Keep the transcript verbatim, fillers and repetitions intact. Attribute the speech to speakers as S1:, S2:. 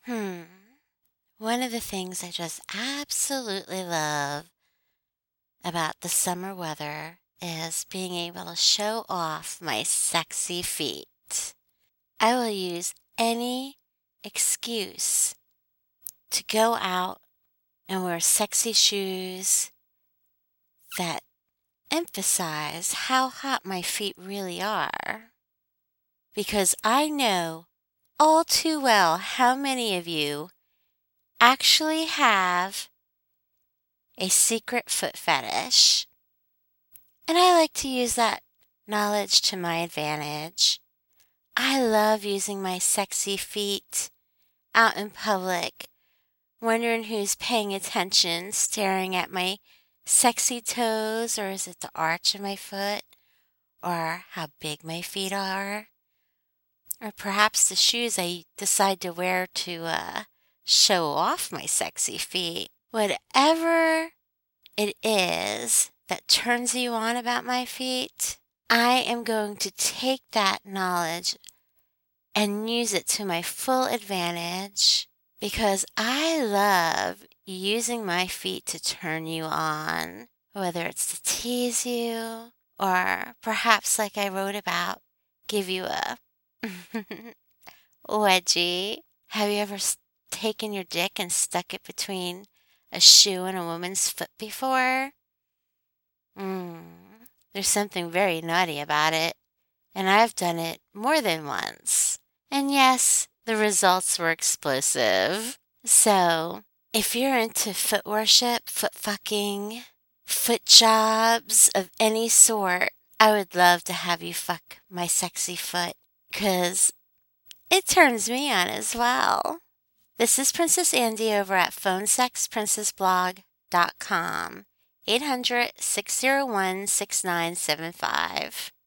S1: Hmm. One of the things I just absolutely love about the summer weather is being able to show off my sexy feet. I will use any excuse to go out and wear sexy shoes that emphasize how hot my feet really are. Because I know all too well how many of you actually have a secret foot fetish. And I like to use that knowledge to my advantage. I love using my sexy feet out in public, wondering who's paying attention, staring at my sexy toes, or is it the arch of my foot, or how big my feet are, or perhaps the shoes I decide to wear to uh, show off my sexy feet. Whatever it is that turns you on about my feet, I am going to take that knowledge and use it to my full advantage because I love using my feet to turn you on, whether it's to tease you or perhaps, like I wrote about, give you a wedgie. Have you ever s- taken your dick and stuck it between a shoe and a woman's foot before? Mm, there's something very naughty about it, and I've done it more than once. And yes, the results were explosive. So, if you're into foot worship, foot fucking, foot jobs of any sort, I would love to have you fuck my sexy foot, 'cause it turns me on as well. This is Princess Andy over at phone sex princess blog dot com. eight hundred, six oh one, six nine seven five.